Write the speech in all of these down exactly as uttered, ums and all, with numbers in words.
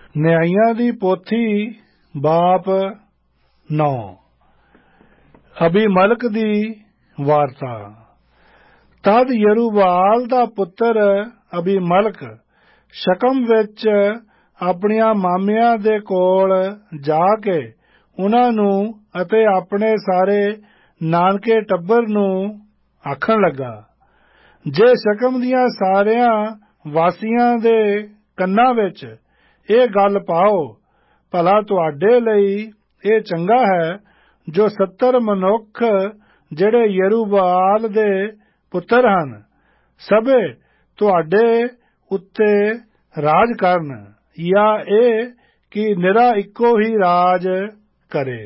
ਨਿਆਈਆਂ ਦੀ ਪੋਥੀ ਬਾਪ ਨੌ। ਅਬੀਮਲਕ ਦੀ ਵਾਰਤਾ। ਤਦ ਯਰੂਬਾਲ ਦਾ ਪੁੱਤਰ ਅਬੀਮਲਕ ਸ਼ਕਮ ਵਿੱਚ ਆਪਣੀਆਂ ਮਾਮਿਆਂ ਦੇ ਕੋਲ ਜਾ ਕੇ ਉਹਨਾਂ ਨੂੰ ਅਤੇ ਆਪਣੇ ਸਾਰੇ ਨਾਨਕੇ ਟੱਬਰ ਨੂੰ ਆਖਣ ਲੱਗਾ, ਜੇ ਸ਼ਕਮ ਦੀਆਂ ਸਾਰਿਆਂ ਵਾਸੀਆਂ ਦੇ ਕੰਨਾਂ ਵਿੱਚ ਇਹ ਗੱਲ ਪਾਓ, ਭਲਾ ਤੁਹਾਡੇ ਲਈ ਇਹ ਚੰਗਾ ਹੈ ਜੋ ਸੱਤਰ ਮਨੁੱਖ ਜਿਹੜੇ ਯਰੂਬਾਲ ਦੇ ਪੁੱਤਰ ਹਨ ਸਭੇ ਤੁਹਾਡੇ ਉੱਤੇ ਰਾਜ ਕਰਨ, ਜਾਂ ਇਹ ਕਿ ਨਿਰਾ ਇੱਕੋ ਹੀ ਰਾਜ ਕਰੇ।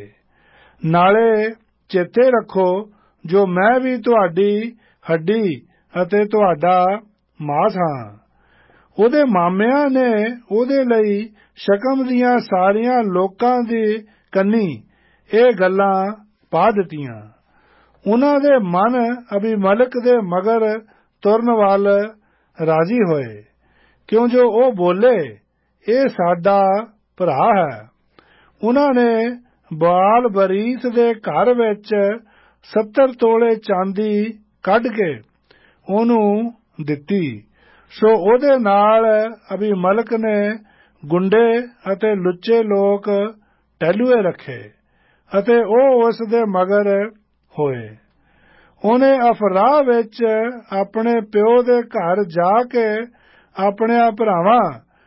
ਨਾਲੇ ਚੇਤੇ ਰੱਖੋ ਜੋ ਮੈਂ ਵੀ ਤੁਹਾਡੀ ਹੱਡੀ ਅਤੇ ਤੁਹਾਡਾ ਮਾਸ ਹਾਂ। ਉਹਦੇ ਮਾਮਿਆਂ ਨੇ ਉਹਦੇ ਲਈ ਸ਼ਕਮ ਦੀਆਂ ਸਾਰੀਆਂ ਲੋਕਾਂ ਦੀ ਕੰਨੀ ਇਹ ਗੱਲਾਂ ਪਾ ਦਿੱਤੀਆਂ। ਉਹਨਾਂ ਦੇ ਮਨ ਅਬੀਮਲਕ ਦੇ ਮਗਰ ਤੁਰਨ ਵੱਲ ਰਾਜ਼ੀ ਹੋਏ, ਕਿਉਂ ਜੋ ਉਹ ਬੋਲੇ, ਇਹ ਸਾਡਾ ਭਰਾ ਹੈ। ਉਹਨਾਂ ਨੇ ਬਾਲ ਬਰੀਸ ਦੇ ਘਰ ਵਿੱਚ ਸੱਤਰ ਤੋਲੇ ਚਾਂਦੀ ਕੱਢ ਕੇ ਉਹਨੂੰ ਦਿੱਤੀ। ਸੋ ਉਹਦੇ ਨਾਲ ਅਬੀਮਲਕ ਨੇ ਗੁੰਡੇ ਅਤੇ ਲੁੱਚੇ ਲੋਕ ਟਹਿਲੂਏ ਰੱਖੇ ਅਤੇ ਉਹ ਉਸ ਦੇ ਮਗਰ ਹੋਏ। ਉਹਨੇ ਅਫਰਾਹ ਵਿੱਚ ਆਪਣੇ ਪਿਓ ਦੇ ਘਰ ਜਾ ਕੇ ਆਪਣਿਆਂ ਭਰਾਵਾਂ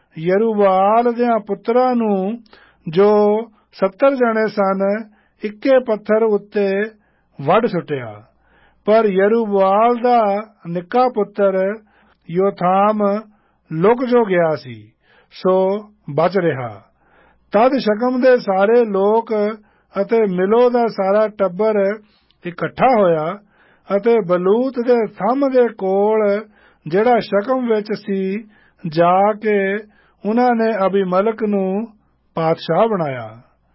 ਯਰੂਬਾਲ ਦਿਆਂ ਪੁੱਤਰਾਂ ਨੂੰ, ਜੋ ਸੱਤਰ ਜਣੇ ਸਨ, ਇੱਕੇ ਪੱਥਰ ਉੱਤੇ ਵੱਢ ਸੁੱਟਿਆ। ਪਰ ਯਰੂਬਾਲ ਦਾ ਨਿੱਕਾ ਪੁੱਤਰ ਯੋਥਾਮ ਲੁਕ ਜੋ ਗਿਆ ਸੀ, ਸੋ ਬਚ ਰਿਹਾ। ਤਦ ਸ਼ਕਮ ਦੇ ਸਾਰੇ ਲੋਕ ਅਤੇ ਮਿਲੋ ਦਾ ਸਾਰਾ ਟੱਬਰ ਇਕੱਠਾ ਹੋਇਆ ਅਤੇ ਬਲੂਤ ਦੇ ਥੰਮ ਦੇ ਕੋਲ ਜਿਹੜਾ ਸ਼ਕਮ ਵਿੱਚ ਸੀ ਜਾ ਕੇ ਉਹਨਾਂ ਨੇ ਅਬੀਮਲਕ ਨੂੰ ਪਾਤਸ਼ਾਹ ਬਣਾਇਆ।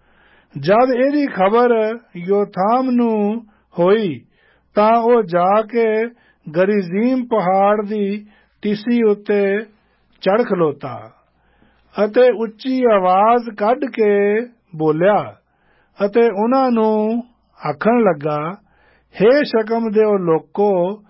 ਜਦ ਇਹਦੀ ਖਬਰ ਯੋਥਾਮ ਨੂੰ ਹੋਈ ਤਾਂ ਉਹ ਜਾ ਕੇ ਗਰੀਜ਼ੀਮ ਪਹਾੜ ਦੀ ਟੀਸੀ ਉੱਤੇ ਚੜ੍ਹ ਖਲੋਤਾ ਅਤੇ ਉੱਚੀ ਆਵਾਜ਼ ਕੱਢ ਕੇ ਬੋਲਿਆ ਅਤੇ ਉਹਨਾਂ ਨੂੰ ਆਖਣ ਲੱਗਾ, ਹੇ ਸ਼ਕਮ ਦਿਓ ਲੋਕੋ,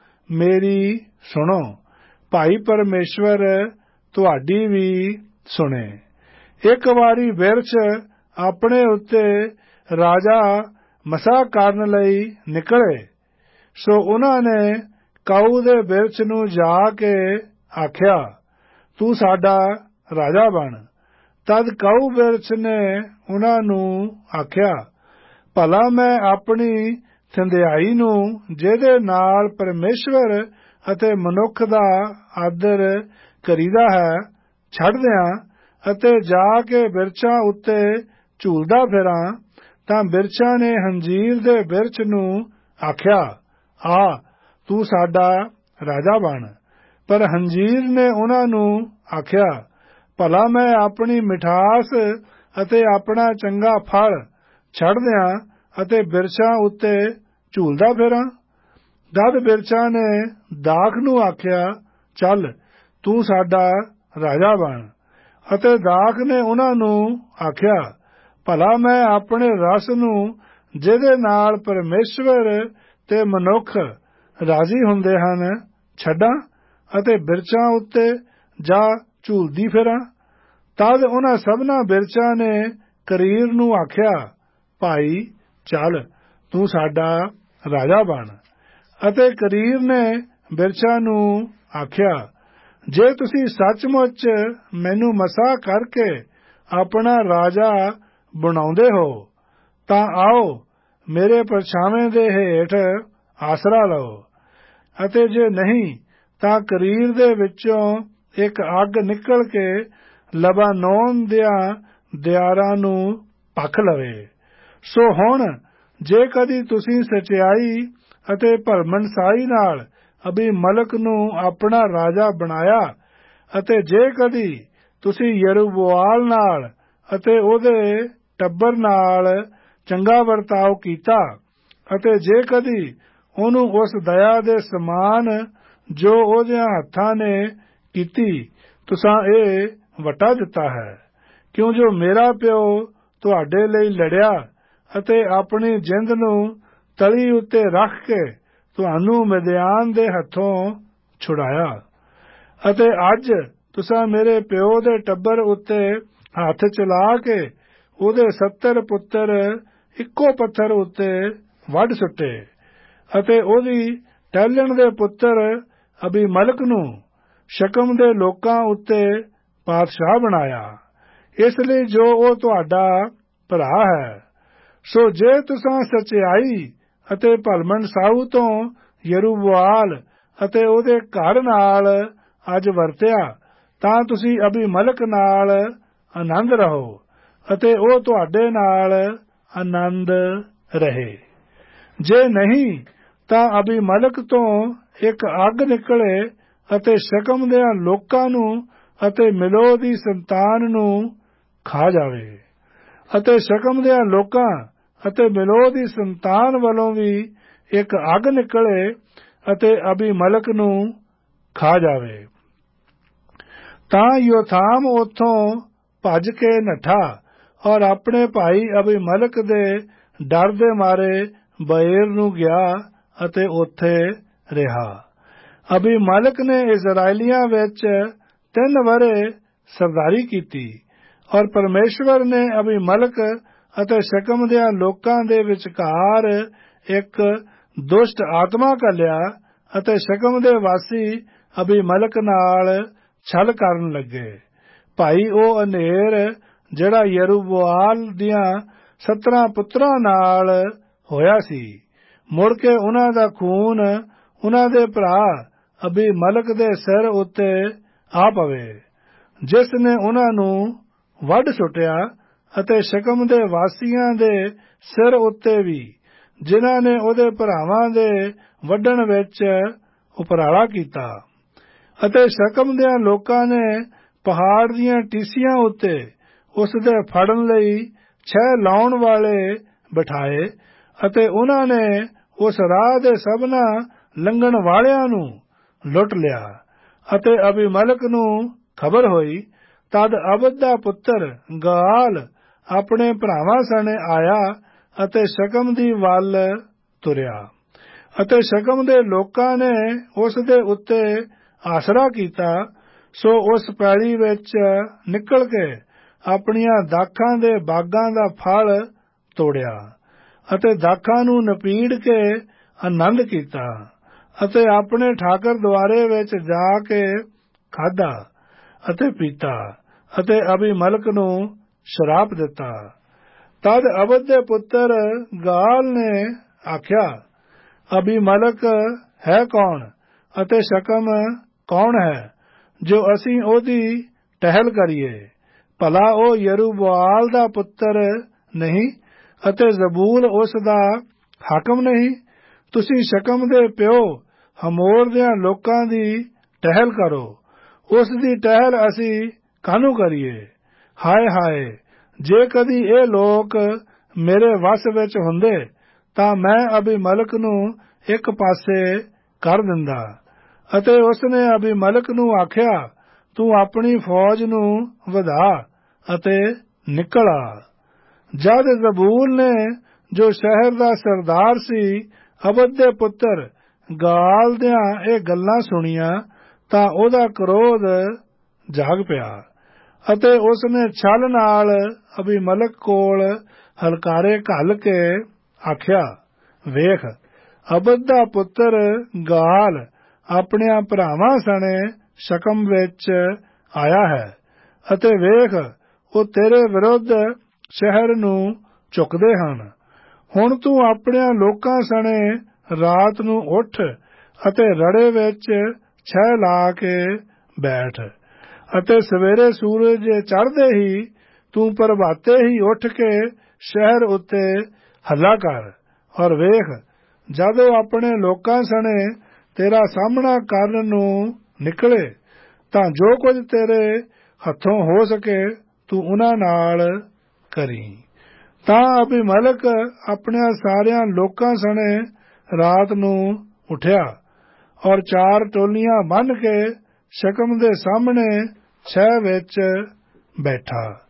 ਮੇਰੀ ਸੁਣੋ, ਭਾਈ ਪਰਮੇਸ਼ਵਰ ਤੁਹਾਡੀ ਵੀ ਸੁਣੇ। ਇੱਕ ਵਾਰੀ ਬਿਰਛ ਆਪਣੇ ਉੱਤੇ ਰਾਜਾ ਮਸਾ ਕਰਨ ਲਈ ਨਿਕਲੇ, ਸੋ ਉਹਨਾਂ ਨੇ ਕਾਊ ਦੇ ਬਿਰਛ ਨੂੰ ਜਾ ਕੇ ਆਖਿਆ, ਤੂੰ ਸਾਡਾ ਰਾਜਾ ਬਣ। ਤਦ ਕਾਊ ਬਿਰਛ ਨੇ ਉਹਨਾਂ ਨੂੰ ਆਖਿਆ, ਭਲਾ ਮੈਂ ਆਪਣੀ ਥੰਧਿਆਈ ਨੂੰ, ਜਿਹਦੇ ਨਾਲ ਪਰਮੇਸ਼ਵਰ ਅਤੇ ਮਨੁੱਖ ਦਾ ਆਦਰ ਕਰੀਦਾ ਹੈ, ਛੱਡ ਦਿਆਂ ਅਤੇ ਜਾ ਕੇ ਬਿਰਛਾਂ ਉੱਤੇ ਝੂਲਦਾ ਫਿਰਾਂ। ਤਾਂ ਬਿਰਛਾਂ ਨੇ ਹੰਜੀਰ ਦੇ ਬਿਰਛ ਨੂੰ ਆਖਿਆ, ਆ ਤੂੰ ਸਾਡਾ ਰਾਜਾ ਬਣ। ਪਰ ਹੰਜੀਰ ਨੇ ਉਹਨਾਂ ਨੂੰ ਆਖਿਆ, ਭਲਾ ਮੈਂ ਆਪਣੀ ਮਿਠਾਸ ਅਤੇ ਆਪਣਾ ਚੰਗਾ ਫਲ ਛੱਡ ਦਿਆਂ ਅਤੇ ਬਿਰਛਾਂ ਉੱਤੇ ਝੂਲਦਾ ਫਿਰਾਂ। ਤਦ ਬਿਰਛਾਂ ਨੇ ਦਾਖ ਨੂੰ ਆਖਿਆ, ਚੱਲ ਤੂੰ ਸਾਡਾ ਰਾਜਾ ਬਣ। ਅਤੇ ਦਾਖ ਨੇ ਉਹਨਾਂ ਨੂੰ ਆਖਿਆ, ਭਲਾ ਮੈਂ ਆਪਣੇ ਰਸ ਨੂੰ, ਜਿਹਦੇ ਨਾਲ ਪਰਮੇਸ਼ਵਰ ਤੇ ਮਨੁੱਖ ਰਾਜ਼ੀ ਹੁੰਦੇ ਹਨ, ਛੱਡਾਂ ਅਤੇ ਬਿਰਛਾਂ ਉੱਤੇ ਜਾ ਝੂਲਦੀ ਫਿਰਾਂ। ਤਦ ਉਹਨਾਂ ਸਭਨਾਂ ਬਿਰਛਾਂ ਨੇ ਕਰੀਰ ਨੂੰ ਆਖਿਆ, ਭਾਈ ਚੱਲ ਤੂੰ ਸਾਡਾ ਰਾਜਾ ਬਣ। ਅਤੇ ਕਰੀਰ ਨੇ ਬਿਰਛਾਂ ਨੂੰ ਆਖਿਆ, ਜੇ ਤੁਸੀਂ ਸੱਚਮੁੱਚ ਮੈਨੂੰ ਮਸਾ ਕਰਕੇ ਆਪਣਾ ਰਾਜਾ ਬਣਾਉਂਦੇ ਹੋ ਤਾਂ ਆਓ ਮੇਰੇ ਪਰਛਾਵੇਂ ਦੇ ਹੇਠ ਆਸਰਾ ਲਓ। ਅਤੇ ਜੇ ਨਹੀਂ ਤਾਂ ਕਰੀਰ ਦੇ ਵਿੱਚੋਂ ਇੱਕ ਅੱਗ ਨਿਕਲ ਕੇ ਲਬਾਨੋਨ ਦਿਆਂ ਦਿਆਰਾਂ ਨੂੰ ਭਖ ਲਵੇ। ਸੋ ਹੁਣ ਜੇ ਕਦੀ ਤੁਸੀਂ ਸਚਾਈ ਅਤੇ ਭਰਮਣਸਾਈ ਨਾਲ ਅਬੀਮਲਕ ਨੂੰ ਆਪਣਾ ਰਾਜਾ ਬਣਾਇਆ, ਅਤੇ ਜੇ ਕਦੀ ਤੁਸੀਂ ਯਰੂਬਾਲ ਨਾਲ ਅਤੇ ਉਹਦੇ ਟੱਬਰ ਨਾਲ ਚੰਗਾ ਵਰਤਾਓ ਕੀਤਾ, ਅਤੇ ਜੇ ਕਦੀ ਉਹਨੂੰ ਉਸ ਦਇਆ ਦੇ ਸਮਾਨ ਜੋ ਉਹਦਿਆਂ ਹੱਥਾਂ ਨੇ ਕੀਤੀ ਤੁਸਾਂ ਇਹ ਵਟਾ ਦਿੱਤਾ ਹੈ, ਕਿਉਂ ਜੋ ਮੇਰਾ ਪਿਓ ਤੁਹਾਡੇ ਲਈ ਲੜਿਆ ਅਤੇ ਆਪਣੀ ਜਿੰਦ ਨੂੰ ਤਲੀ ਉੱਤੇ ਰੱਖ ਕੇ ਤੁਹਾਨੂੰ ਮਿਦਿਆਨ ਦੇ ਹੱਥੋਂ ਛੁਡਾਇਆ। ਅਤੇ ਅੱਜ ਤੁਸਾਂ ਮੇਰੇ ਪਿਓ ਦੇ ਟੱਬਰ ਉੱਤੇ ਹੱਥ ਚਲਾ ਕੇ ਉਹਦੇ ਸੱਤਰ ਪੁੱਤਰ ਇੱਕੋ ਪੱਥਰ ਉੱਤੇ ਵੱਢ ਸੁੱਟੇ ਅਤੇ ਉਹਦੀ ਟਹਿਲਣ ਦੇ ਪੁੱਤਰ ਅਬੀਮਲਕ ਨੂੰ ਸ਼ਕਮ ਦੇ ਲੋਕਾਂ ਉੱਤੇ ਪਾਤਸ਼ਾਹ ਬਣਾਇਆ, ਇਸ ਲਈ ਜੋ ਉਹ ਤੁਹਾਡਾ ਭਰਾ ਹੈ। ਸੋ ਜੇ ਤੁਸਾਂ ਸਚਾਈ ਅਤੇ ਭਲਮਨਸਾਹੂ ਤੋਂ ਯਰੂਬਾਲ ਅਤੇ ਉਹਦੇ ਘਰ ਨਾਲ ਅੱਜ ਵਰਤਿਆ, ਤਾਂ ਤੁਸੀਂ ਅਬੀਮਲਕ ਨਾਲ ਆਨੰਦ ਰਹੋ ਅਤੇ ਉਹ ਤੁਹਾਡੇ ਨਾਲ ਆਨੰਦ ਰਹੇ। ਜੇ ਨਹੀਂ ਤਾਂ ਅਬੀਮਲਕ ਤੋਂ ਇੱਕ ਅੱਗ ਨਿਕਲੇ ਅਤੇ ਸ਼ਕਮ ਦੇ ਲੋਕਾਂ ਨੂੰ ਅਤੇ ਮਿਲੋ ਦੀ ਸੰਤਾਨ ਨੂੰ ਖਾ ਜਾਵੇ। ਅਤੇ ਸ਼ਕਮ ਦੇ ਲੋਕਾਂ ਅਤੇ ਮਿਲੋ ਦੀ ਸੰਤਾਨ ਵੱਲੋਂ ਵੀ ਇੱਕ ਅੱਗ ਨਿਕਲੇ ਅਤੇ ਅਬੀਮਲਕ ਨੂੰ ਖਾ ਜਾਵੇ। ਤਾਂ ਯੋਥਾਮ ਉੱਥੋਂ ਭੱਜ ਕੇ ਨੱਠਾ ਔਰ ਆਪਣੇ ਭਾਈ ਅਬੀਮਲਕ ਦੇ ਡਰ ਦੇ ਮਾਰੇ ਬਏਰ ਨੂੰ ਗਿਆ ਅਤੇ ਉੱਥੇ ਰਿਹਾ। ਅਬੀਮਲਕ ਨੇ ਇਜ਼ਰਾਈਲੀਆਂ ਵਿੱਚ ਤਿੰਨ ਵਰ੍ਹੇ ਸਰਦਾਰੀ ਕੀਤੀ ਔਰ ਪਰਮੇਸ਼ਵਰ ਨੇ ਅਬੀਮਲਕ ਅਤੇ ਸ਼ਕਮ ਦੇ ਲੋਕਾਂ ਦੇ ਵਿਚਕਾਰ ਇੱਕ ਦੁਸ਼ਟ ਆਤਮਾ ਘੱਲਿਆ ਅਤੇ ਸ਼ਕਮ ਦੇ ਵਾਸੀ ਅਬੀਮਲਕ ਨਾਲ ਛਲ ਕਰਨ ਲੱਗੇ। ਭਾਈ ਉਹ ਅਨੇਰ ਜਿਹੜਾ ਯਰੂਬਾਲ ਦੀਆਂ ਸੱਤਰਾਂ ਪੁੱਤਰਾਂ ਨਾਲ ਹੋਇਆ ਸੀ, ਮੁੜ ਕੇ ਉਹਨਾਂ ਦਾ ਖੂਨ ਉਹਨਾਂ ਦੇ ਭਰਾ ਅਬੀਮਲਕ ਦੇ ਸਿਰ ਉੱਤੇ ਆ ਪਵੇ, ਜਿਸ ਨੇ ਉਹਨਾਂ ਨੂੰ ਵੱਢ ਸੁੱਟਿਆ, ਅਤੇ ਸ਼ਕਮ ਦੇ ਵਾਸੀਆਂ ਦੇ ਸਿਰ ਉੱਤੇ ਵੀ, ਜਿਨ੍ਹਾਂ ਨੇ ਉਹਦੇ ਭਰਾਵਾਂ ਦੇ ਵੱਢਣ ਵਿੱਚ ਉਪਰਾਲਾ ਕੀਤਾ। ਅਤੇ ਸ਼ਕਮ ਦੇ ਲੋਕਾਂ ਨੇ ਪਹਾੜ ਦੀਆਂ ਟੀਸੀਆਂ ਉੱਤੇ ਉਸ ਦੇ ਫੜਨ ਲਈ ਛੇ ਲਾਉਣ ਵਾਲੇ ਬਿਠਾਏ ਅਤੇ ਉਹਨਾਂ ਨੇ ਉਸ ਰਾਹ ਦੇ ਸਭਨਾਂ ਲੰਘਣ ਵਾਲਿਆਂ ਨੂੰ ਲੁੱਟ ਲਿਆ। ਅਤੇ ਅਬੀਮਲਕ ਨੂੰ ਖਬਰ ਹੋਈ, ਤਦ ਅਬਦ ਦਾ ਪੁੱਤਰ ਗਾਲ ਆਪਣੇ ਭਰਾਵਾਂ ਸਣੇ ਆਇਆ ਅਤੇ ਸ਼ਕਮ ਦੀ ਵੱਲ ਤੁਰਿਆ। ਅਤੇ ਸ਼ਕਮ ਦੇ ਲੋਕਾਂ ਨੇ ਉਸ ਦੇ ਉੱਤੇ ਆਸਰਾ ਕੀਤਾ, ਸੋ ਉਸ ਪੈਲੀ ਵਿੱਚ ਨਿਕਲ ਕੇ ਆਪਣੀਆਂ ਦਾਖਾਂ ਦੇ ਬਾਗਾਂ ਦਾ ਫਲ ਤੋੜਿਆ ਅਤੇ ਦਾਖਾਂ ਨੂੰ ਨਪੀੜ ਕੇ ਆਨੰਦ ਕੀਤਾ ਅਤੇ ਆਪਣੇ ਠਾਕਰ ਦੁਆਰੇ ਵਿੱਚ ਜਾ ਕੇ ਖਾਧਾ ਅਤੇ ਪੀਤਾ ਅਤੇ ਅਬੀਮਲਕ ਨੂੰ ਸ਼ਰਾਪ ਦਿੱਤਾ। ਤਦ ਅਬਦ ਦੇ ਪੁੱਤਰ ਗਾਲ ਨੇ ਆਖਿਆ, ਅਬੀਮਲਕ ਹੈ ਕੌਣ ਅਤੇ ਸ਼ਕਮ ਕੌਣ ਹੈ ਜੋ ਅਸੀਂ ਉਹਦੀ ਟਹਿਲ ਕਰੀਏ? ਭਲਾ ਉਹ ਯਰੂਬਾਲ ਦਾ ਪੁੱਤਰ ਨਹੀਂ ਅਤੇ ਜ਼ਬੂਲ ਉਸ ਦਾ ਹਾਕਮ ਨਹੀਂ? ਤੁਸੀਂ ਸ਼ਕਮ ਦੇ ਪਿਓ ਹਮੋਰ ਦੇ ਲੋਕਾਂ ਦੀ ਟਹਿਲ ਕਰੋ, ਉਸ ਦੀ ਟਹਿਲ ਅਸੀਂ ਕਾਹਨੂੰ ਕਰੀਏ? ਹਾਏ ਹਾਏ, ਜੇ ਕਦੀ ਇਹ ਲੋਕ ਮੇਰੇ ਵੱਸ ਵਿੱਚ ਹੁੰਦੇ ਤਾਂ ਮੈਂ ਅਬੀਮਲਕ ਨੂੰ ਇੱਕ ਪਾਸੇ ਕਰ ਦਿੰਦਾ। ਅਤੇ ਉਸਨੇ ਅਬੀਮਲਕ ਨੂੰ ਆਖਿਆ, ਤੂੰ ਆਪਣੀ ਫੌਜ ਨੂੰ ਵਧਾ ਅਤੇ ਨਿਕਲ ਆ। ਜਦ ਜ਼ਬੂਲ ਨੇ, ਜੋ ਸ਼ਹਿਰ ਦਾ ਸਰਦਾਰ ਸੀ, ਅਬਦ ਦੇ ਪੁੱਤਰ ਗਾਲ ਦੀਆਂ ਇਹ ਗੱਲਾਂ ਸੁਣੀਆਂ ਤਾਂ ਉਹਦਾ ਕ੍ਰੋਧ ਜਾਗ ਪਿਆ ਅਤੇ ਉਸਨੇ ਛਲ ਨਾਲ ਅਬੀਮਲਕ ਕੋਲ ਹਲਕਾਰੇ ਘੱਲ ਕੇ ਆਖਿਆ, ਵੇਖ, ਅਬਦ ਦਾ ਪੁੱਤਰ ਗਾਲ ਆਪਣਿਆਂ ਭਰਾਵਾਂ ਸਣੇ ਸ਼ਕਮ ਵਿੱਚ ਆਇਆ ਹੈ ਅਤੇ ਵੇਖ, ਉਹ ਤੇਰੇ ਵਿਰੁੱਧ ਸ਼ਹਿਰ ਨੂੰ ਝੁਕਦੇ ਹਨ। ਹੁਣ ਤੂੰ ਆਪਣਿਆਂ ਲੋਕਾਂ ਸਣੇ ਰਾਤ ਨੂੰ ਉੱਠ ਅਤੇ ਰੜੇ ਵਿੱਚ ਛਹਿ ਲਾ ਕੇ ਬੈਠ ਅਤੇ ਸਵੇਰੇ ਸੂਰਜ ਚੜ੍ਹਦੇ ਹੀ ਤੂੰ ਪ੍ਰਭਾਤੇ ਹੀ ਉੱਠ ਕੇ ਸ਼ਹਿਰ ਉੱਤੇ ਹੱਲਾ ਕਰ। ਔਰ ਵੇਖ, ਜਦੋਂ ਆਪਣੇ ਲੋਕਾਂ ਸਣੇ ਤੇਰਾ ਸਾਹਮਣਾ ਕਰਨ ਨੂੰ ਨਿਕਲੇ ਤਾਂ ਜੋ ਕੁਝ ਤੇਰੇ ਹੱਥੋਂ ਹੋ ਸਕੇ ਤੂੰ ਉਹਨਾਂ ਨਾਲ ਕਰੀ। ਤਾਂ ਅਬੀਮਲਕ ਆਪਣਿਆਂ ਸਾਰਿਆਂ ਲੋਕਾਂ ਸਣੇ ਰਾਤ ਨੂੰ ਉੱਠਿਆ ਔਰ ਚਾਰ ਟੋਲੀਆਂ ਬੰਨ੍ਹ ਕੇ ਸ਼ਕਮ ਦੇ ਸਾਹਮਣੇ ਛਹਿ ਵਿੱਚ ਬੈਠਾ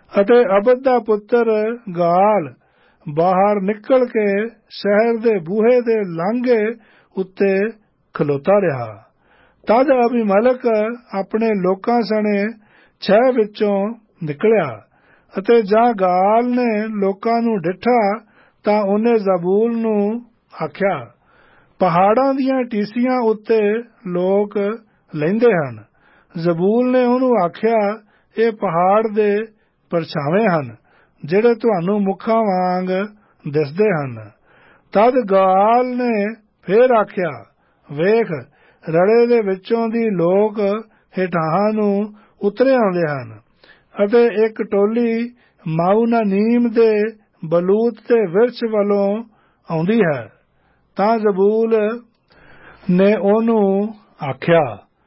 ਅਤੇ ਅਬਦ ਦਾ ਪੁੱਤਰ ਗਾਲ ਬਾਹਰ ਨਿਕਲ ਕੇ ਸ਼ਹਿਰ ਦੇ ਬੂਹੇ ਦੇ ਲਾਂਘੇ ਉੱਤੇ ਖਲੋਤਾ ਰਿਹਾ। ਤਦ ਅਬੀਮਲਕ ਆਪਣੇ ਲੋਕਾਂ ਸਣੇ ਛਹਿ ਵਿੱਚੋਂ ਨਿਕਲਿਆ, ਅਤੇ ਜਾਂ ਗਾਲ ਨੇ ਲੋਕਾਂ ਨੂੰ ਡਿੱਠਾ ਤਾਂ ਉਹਨੇ ਜ਼ਬੂਲ ਨੂੰ ਆਖਿਆ, ਪਹਾੜਾਂ ਦੀਆਂ ਟੀਸੀਆਂ ਉੱਤੇ ਲੋਕ ਲੈਂਦੇ ਹਨ। ਜ਼ਬੂਲ ਨੇ ਉਹਨੂੰ ਆਖਿਆ, ਇਹ ਪਹਾੜ ਦੇ ਪਰਛਾਵੇਂ ਹਨ ਜਿਹੜੇ ਤੁਹਾਨੂੰ ਮੁੱਖਾਂ ਵਾਂਗ ਦਿਸਦੇ ਹਨ। ਤਦ ਗਾਲ ਨੇ ਫੇਰ ਆਖਿਆ, ਵੇਖ, ਰੜੇ ਦੇ ਵਿੱਚੋਂ ਦੀ ਲੋਕ ਹੇਠਾਂ ਨੂੰ ਉਤਰੇ ਆਉਂਦੇ ਹਨ, ਅਤੇ ਇੱਕ ਟੋਲੀ ਮਾਊਨਾਨੀਮ ਦੇ ਬਲੂਤ ਤੇ ਵਿਰਛ ਵੱਲੋਂ ਆਉਂਦੀ ਹੈ। ਤਾਂ ਜ਼ਬੂਲ ਨੇ ਉਹਨੂੰ ਆਖਿਆ,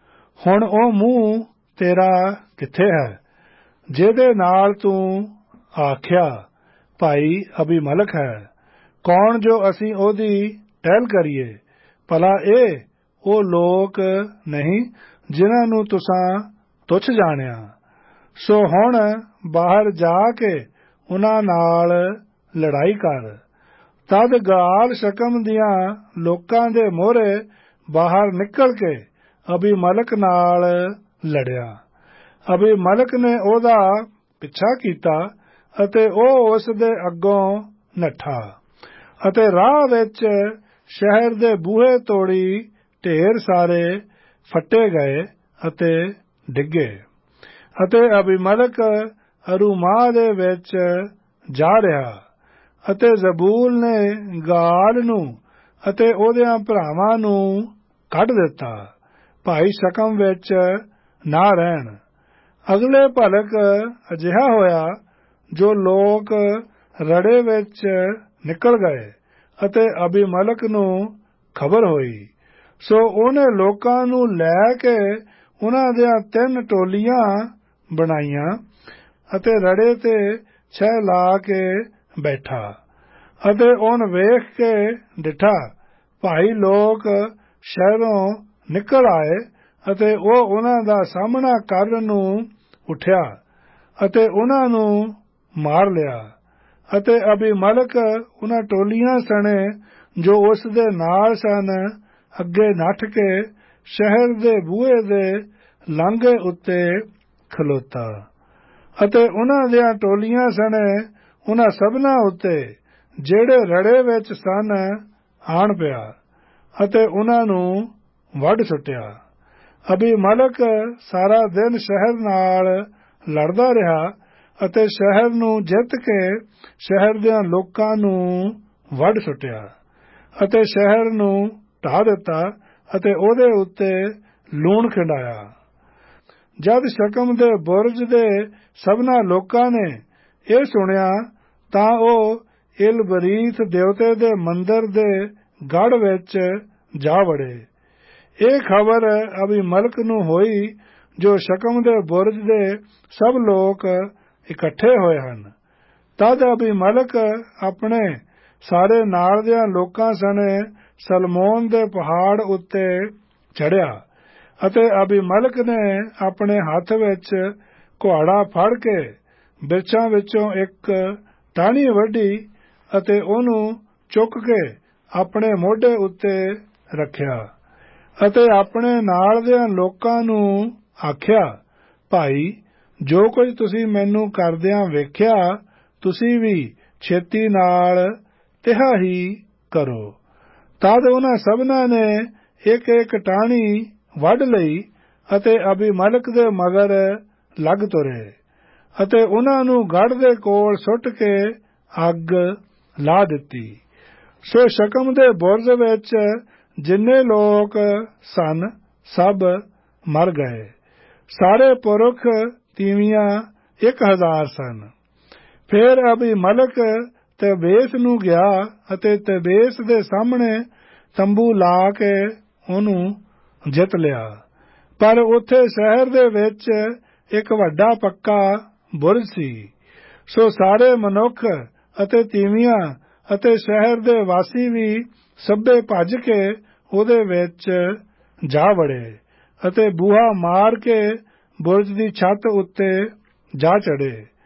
ਹੁਣ ਉਹ ਮੂੰਹ ਤੇਰਾ ਕਿੱਥੇ ਹੈ ਜਿਹਦੇ ਨਾਲ ਤੂੰ ਆਖਿਆ ਭਾਈ ਅਬੀਮਲਕ ਹੈ? ਕੌਣ ਜੋ ਅਸੀਂ ਉਹਦੀ ਟਹਿਲ ਕਰੀਏ? ਭਲਾ ਇਹ ਉਹ ਲੋਕ ਨਹੀਂ ਜਿਨ੍ਹਾਂ ਨੂੰ ਤੁਸਾਂ ਤੁੱਛ ਜਾਣਿਆ? ਸੋ ਹੁਣ ਬਾਹਰ ਜਾ ਕੇ ਉਹਨਾਂ ਨਾਲ ਲੜਾਈ ਕਰ। ਤਦ ਗਾਲ ਸ਼ਕਮ ਦੀਆਂ ਲੋਕਾਂ ਦੇ ਮੋਹਰੇ ਬਾਹਰ ਨਿਕਲ ਕੇ ਅਬੀਮਲਕ ਨਾਲ ਲੜਿਆ। ਅਬੀਮਲਕ ਨੇ ਉਹਦਾ ਪਿੱਛਾ ਕੀਤਾ ਅਤੇ ਉਹ ਉਸ ਦੇ ਅੱਗੋਂ ਨੱਠਾ, ਅਤੇ ਰਾਹ ਵਿੱਚ ਸ਼ਹਿਰ ਦੇ ਬੂਹੇ ਤੋੜੀ ਢੇਰ ਸਾਰੇ ਫੱਟੇ ਗਏ ਅਤੇ ਡਿੱਗੇ। ਅਤੇ ਅਬੀਮਲਕ ਅਰੂਮਾਹ ਦੇ ਵਿੱਚ ਜਾ ਰਿਹਾ, ਅਤੇ ਜ਼ਬੂਲ ਨੇ ਗਾਲ ਨੂੰ ਅਤੇ ਉਹਦਿਆਂ ਭਰਾਵਾਂ ਨੂੰ ਕੱਢ ਦਿੱਤਾ, ਭਾਈ ਸ਼ਕਮ ਵਿੱਚ ਨਾ ਰਹਿਣ। ਅਗਲੇ ਭਲਕ ਅਜਿਹਾ ਹੋਇਆ ਜੋ ਲੋਕ ਰੜੇ ਵਿੱਚ ਨਿਕਲ ਗਏ ਅਤੇ ਅਬੀਮਲਕ ਨੂੰ ਖਬਰ ਹੋਈ। ਸੋ ਉਹਨੇ ਲੋਕਾਂ ਨੂੰ ਲੈ ਕੇ ਉਹਨਾਂ ਦੀਆਂ ਤਿੰਨ ਟੋਲੀਆਂ ਬਣਾਈਆਂ ਅਤੇ ਰੜੇ ਤੇ ਛਹਿ ਲਾ ਕੇ ਬੈਠਾ। ਅਤੇ ਉਹਨ ਵੇਖ ਕੇ ਡਿੱਠਾ, ਭਾਈ ਲੋਕ ਸ਼ਹਿਰੋਂ ਨਿਕਲ ਆਏ, ਅਤੇ ਉਹ ਉਹਨਾਂ ਦਾ ਸਾਹਮਣਾ ਕਰਨ ਨੂੰ ਉੱਠਿਆ ਅਤੇ ਉਹਨਾਂ ਨੂੰ ਮਾਰ ਲਿਆ। ਅਤੇ ਅਬੀਮਲਕ ਉਹਨਾਂ ਟੋਲੀਆਂ ਸਣੇ ਜੋ ਉਸ ਦੇ ਨਾਲ ਸਨ ਅੱਗੇ ਨੱਠ ਕੇ ਸ਼ਹਿਰ ਦੇ ਬੂਹੇ ਦੇ ਲਾਂਘੇ ਉੱਤੇ ਖਲੋਤਾ, ਅਤੇ ਉਹਨਾਂ ਦੀਆਂ ਟੋਲੀਆਂ ਸਣੇ ਉਹਨਾਂ ਸਭਨਾਂ ਉੱਤੇ ਜਿਹੜੇ ਰੜੇ ਵਿੱਚ ਸਨ ਆਣ ਪਿਆ ਅਤੇ ਉਹਨਾਂ ਨੂੰ ਵੱਢ ਸੁੱਟਿਆ। ਅਬੀਮਲਕ ਸਾਰਾ ਦਿਨ ਸ਼ਹਿਰ ਨਾਲ ਲੜਦਾ ਰਿਹਾ ਅਤੇ ਸ਼ਹਿਰ ਨੂੰ ਜਿੱਤ ਕੇ ਸ਼ਹਿਰ ਦਿਆਂ ਲੋਕਾਂ ਨੂੰ ਵੱਢ ਸੁੱਟਿਆ ਅਤੇ ਸ਼ਹਿਰ ਨੂੰ ਢਾਹ ਦਿੱਤਾ ਅਤੇ ਉਹਦੇ ਉੱਤੇ ਲੂਣ ਖਿੰਡਾਇਆ। ਜਦ ਸ਼ਕਮ ਦੇ ਬੁਰਜ ਦੇ ਸਭਨਾਂ ਲੋਕਾਂ ਨੇ ਇਹ ਸੁਣਿਆ ਤਾਂ ਉਹ ਇਲਬਰੀਤ ਦੇਵਤੇ ਦੇ ਮੰਦਰ ਦੇ ਗੜ੍ਹ ਵਿੱਚ ਜਾ ਵੜੇ। ਇਹ ਖਬਰ ਅਬੀਮਲਕ ਨੂੰ ਹੋਈ ਜੋ ਸ਼ਕਮ ਦੇ ਬੁਰਜ ਦੇ ਸਭ ਲੋਕ ਇਕੱਠੇ ਹੋਏ ਹਨ। ਤਦ ਅਬੀਮਲਕ ਆਪਣੇ ਸਾਰੇ ਨਾਲ ਦਿਆਂ ਲੋਕਾਂ ਸਣੇ ਸਲਮੋਨ ਦੇ ਪਹਾੜ ਉੱਤੇ ਚੜ੍ਹਿਆ, ਅਤੇ ਅਬੀਮਲਕ ਨੇ ਆਪਣੇ ਹੱਥ ਵਿੱਚ ਕੁਹਾੜਾ ਫੜ ਕੇ ਬਿਰਛਾਂ ਵਿੱਚੋਂ ਇੱਕ ਟਾਹਣੀ ਵੱਢੀ ਅਤੇ ਉਹਨੂੰ ਚੁੱਕ ਕੇ ਆਪਣੇ ਮੋਢੇ ਉੱਤੇ ਰੱਖਿਆ, ਅਤੇ ਆਪਣੇ ਨਾਲ ਦਿਆਂ ਲੋਕਾਂ ਨੂੰ ਆਖਿਆ, ਭਾਈ, ਜੋ ਕੁਝ ਤੁਸੀਂ ਮੈਨੂੰ ਕਰਦਿਆਂ ਵੇਖਿਆ ਤੁਸੀਂ ਵੀ ਛੇਤੀ ਨਾਲ ਤਿਹਾ ਹੀ ਕਰੋ। ਤਦ ਉਹਨਾਂ ਸਭਨਾਂ ਨੇ ਇੱਕ ਇੱਕ ਟਾਹਣੀ ਵੱਢ ਲਈ ਅਤੇ ਅਬੀਮਲਕ ਦੇ ਮਗਰ ਲੱਗ ਤੁਰੇ, ਅਤੇ ਉਹਨਾਂ ਨੂੰ ਗੜ੍ਹ ਦੇ ਕੋਲ ਸੁੱਟ ਕੇ ਅੱਗ ਲਾ ਦਿੱਤੀ। ਸੋ ਸ਼ਕਮ ਦੇ ਬੁਰਜ ਵਿੱਚ ਜਿੰਨੇ ਲੋਕ ਸਨ ਸਭ ਮਰ ਗਏ। ਸਾਰੇ ਪੁਰਖ ਤੀਵੀਆਂ ਇੱਕ ਹਜ਼ਾਰ ਸਨ। ਫਿਰ ਅਬੀਮਲਕ ਤਬੇਸ ਨੂੰ ਗਿਆ ਅਤੇ ਤਬੇਸ ਦੇ ਸਾਹਮਣੇ ਤੰਬੂ ਲਾ ਕੇ ਉਹਨੂੰ ਜਿੱਤ ਲਿਆ। ਪਰ ਉੱਥੇ ਸ਼ਹਿਰ ਦੇ ਵਿੱਚ ਇੱਕ ਵੱਡਾ ਪੱਕਾ ਬੁਰਜ ਸੀ। ਸੋ ਸਾਰੇ ਮਨੁੱਖ ਅਤੇ ਤੀਵੀਆਂ ਅਤੇ ਸ਼ਹਿਰ ਦੇ ਵਾਸੀ ਵੀ ਸਭੇ ਭੱਜ ਕੇ ਉਹਦੇ ਵਿੱਚ ਜਾ ਵੜੇ ਅਤੇ ਬੂਹਾ ਮਾਰ ਕੇ ਬੁਰਜ ਦੀ ਛੱਤ ਉੱਤੇ ਜਾ ਚੜ੍ਹੇ।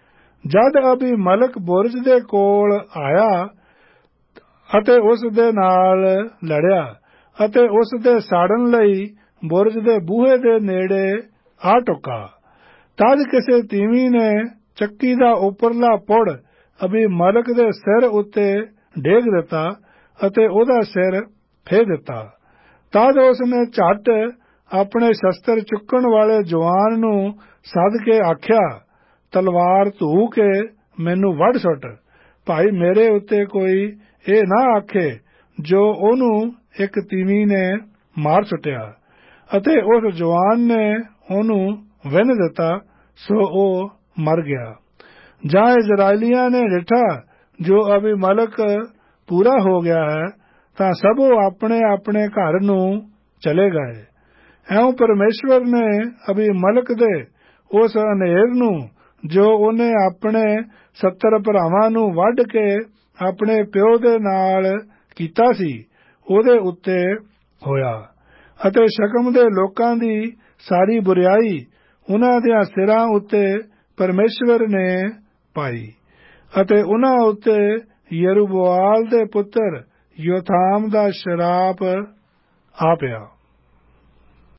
ਜਦ ਅਬੀਮਲਕ ਬੁਰਜ ਦੇ ਕੋਲ ਆਇਆ ਅਤੇ ਉਸ ਦੇ ਨਾਲ ਲੜਿਆ ਅਤੇ ਉਸ ਦੇ ਸਾੜਨ ਲਈ ਬੁਰਜ ਦੇ ਬੂਹੇ ਦੇ ਨੇੜੇ ਆ ਟੁਕਾ। ਤਦ ਕਿਸੇ ਤੀਵੀਂ ਨੇ ਚੱਕੀ ਦਾ ਉੱਪਰਲਾ ਪੁੜ ਅਬੀਮਲਕ ਦੇ ਸਿਰ ਉੱਤੇ ਡੇਗ ਦਿੱਤਾ ਅਤੇ ਉਹਦਾ ਸਿਰ ਫੇਹ ਦਿੱਤਾ। ਤਦ ਉਸ ਨੇ ਝੱਟ ਆਪਣੇ ਸ਼ਸਤਰ ਚੁੱਕਣ ਵਾਲੇ ਜਵਾਨ ਨੂੰ ਸੱਦ ਕੇ ਆਖਿਆ, ਤਲਵਾਰ ਧੂ ਕੇ ਮੈਨੂੰ ਵੱਢ ਸੁੱਟ, ਭਾਈ ਮੇਰੇ ਉੱਤੇ ਕੋਈ ਇਹ ਨਾ ਆਖੇ ਜੋ ਉਹਨੂੰ ਇੱਕ ਤੀਵੀਂ ਨੇ ਮਾਰ ਸੁੱਟਿਆ। ਅਤੇ ਉਸ ਜਵਾਨ ਨੇ ਉਹਨੂੰ ਵਿੰਨ ਦਿੱਤਾ, ਸੋ ਉਹ ਮਰ ਗਿਆ। ਜਾਂ ਇਜ਼ਰਾਈਲੀਆਂ ਨੇ ਡਿਠਾ ਜੋ ਅਬੀਮਲਕ ਪੂਰਾ ਹੋ ਗਿਆ ਹੈ ਤਾਂ ਸਭੋ ਆਪਣੇ ਆਪਣੇ ਘਰ ਨੂੰ ਚਲੇ ਗਏ। ਐਉਂ ਪਰਮੇਸ਼ਵਰ ਨੇ ਅਬੀਮਲਕ ਦੇ ਉਸ ਹਨੇਰ ਨੂੰ ਜੋ ਉਹਨੇ ਆਪਣੇ ਸੱਤਰ ਭਰਾਵਾਂ ਨੂੰ ਵੱਢ ਕੇ ਆਪਣੇ ਪਿਓ ਦੇ ਨਾਲ ਕੀਤਾ ਸੀ ਉਹਦੇ ਉੱਤੇ ਹੋਇਆ, ਅਤੇ ਸ਼ਕਮ ਦੇ ਲੋਕਾਂ ਦੀ ਸਾਰੀ ਬੁਰਿਆਈ ਉਹਨਾਂ ਦਿਆਂ ਸਿਰਾਂ ਉੱਤੇ ਪਰਮੇਸ਼ਵਰ ਨੇ ਪਾਈ, ਅਤੇ ਉਹਨਾਂ ਉੱਤੇ ਯਰੂਬਾਲ ਦੇ ਪੁੱਤਰ ਯੋਥਾਮ ਦਾ ਸ਼ਰਾਪ ਆ ਪਿਆ।